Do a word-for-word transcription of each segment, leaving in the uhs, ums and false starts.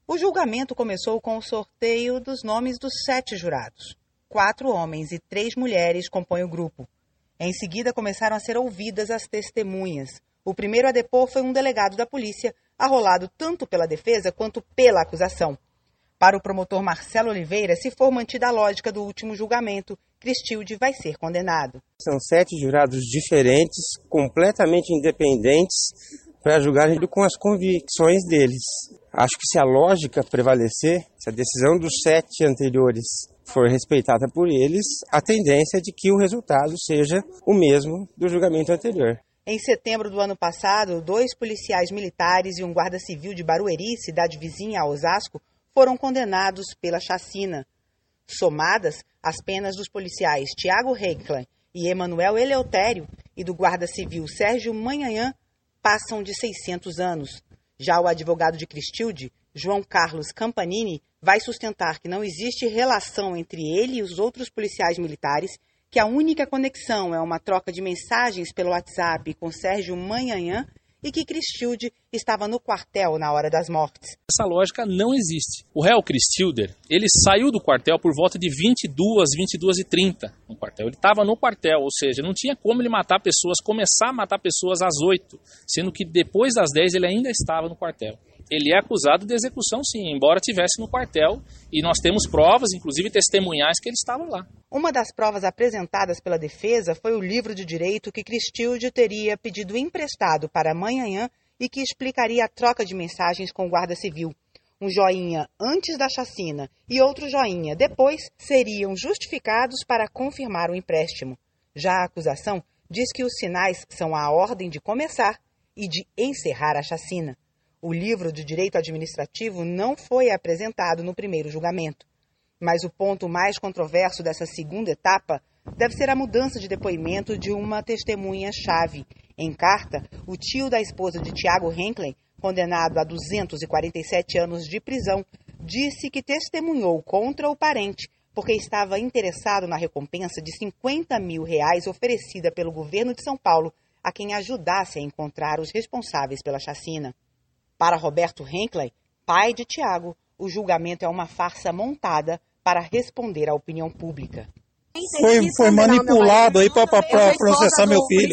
O julgamento começou com o sorteio dos nomes dos sete jurados. Quatro homens e três mulheres compõem o grupo. Em seguida, começaram a ser ouvidas as testemunhas. O primeiro a depor foi um delegado da polícia, arrolado tanto pela defesa quanto pela acusação. Para o promotor Marcelo Oliveira, se for mantida a lógica do último julgamento, Cristilde vai ser condenado. São sete jurados diferentes, completamente independentes, para julgarem com as convicções deles. Acho que se a lógica prevalecer, se a decisão dos sete anteriores for respeitada por eles, a tendência é de que o resultado seja o mesmo do julgamento anterior. Em setembro do ano passado, dois policiais militares e um guarda civil de Barueri, cidade vizinha a Osasco, foram condenados pela chacina. Somadas, as penas dos policiais Tiago Reckler e Emanuel Eleutério e do guarda civil Sérgio Manhanhã passam de seiscentos anos. Já o advogado de Cristilde, João Carlos Campanini, vai sustentar que não existe relação entre ele e os outros policiais militares, que a única conexão é uma troca de mensagens pelo WhatsApp com Sérgio Manhanhã e que Cristilde estava no quartel na hora das mortes. Essa lógica não existe. O réu Cristilder, ele saiu do quartel por volta de vinte e duas, vinte e duas e trinta no quartel. Ele estava no quartel, ou seja, não tinha como ele matar pessoas, começar a matar pessoas às oito, sendo que depois das dez ele ainda estava no quartel. Ele é acusado de execução, sim, embora estivesse no quartel, e nós temos provas, inclusive testemunhais, que ele estava lá. Uma das provas apresentadas pela defesa foi o livro de direito que Cristilde teria pedido emprestado para Manhanhã e que explicaria a troca de mensagens com o guarda civil. Um joinha antes da chacina e outro joinha depois seriam justificados para confirmar o empréstimo. Já a acusação diz que os sinais são a ordem de começar e de encerrar a chacina. O livro de direito administrativo não foi apresentado no primeiro julgamento. Mas o ponto mais controverso dessa segunda etapa deve ser a mudança de depoimento de uma testemunha-chave. Em carta, o tio da esposa de Tiago Reckler, condenado a duzentos e quarenta e sete anos de prisão, disse que testemunhou contra o parente porque estava interessado na recompensa de cinquenta mil reais oferecida pelo governo de São Paulo a quem ajudasse a encontrar os responsáveis pela chacina. Para Roberto Reckler, pai de Tiago, o julgamento é uma farsa montada para responder à opinião pública. Foi, foi manipulado aí para processar meu filho.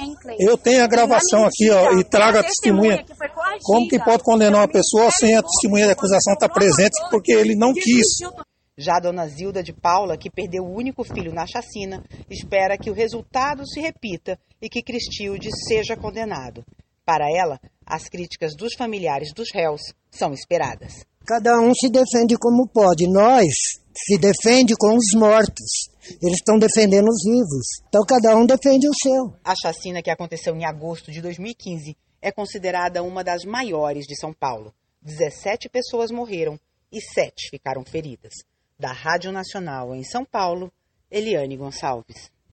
Eu tenho a gravação aqui, ó, e trago a testemunha. Como que pode condenar uma pessoa sem a testemunha da acusação estar presente porque ele não quis? Já a dona Zilda de Paula, que perdeu o único filho na chacina, espera que o resultado se repita e que Cristilde seja condenado. Para ela, as críticas dos familiares dos réus são esperadas. Cada um se defende como pode. Nós se defende com os mortos. Eles estão defendendo os vivos. Então cada um defende o seu. A chacina, que aconteceu em agosto de dois mil e quinze, é considerada uma das maiores de São Paulo. dezessete pessoas morreram e sete ficaram feridas. Da Rádio Nacional em São Paulo, Eliane Gonçalves.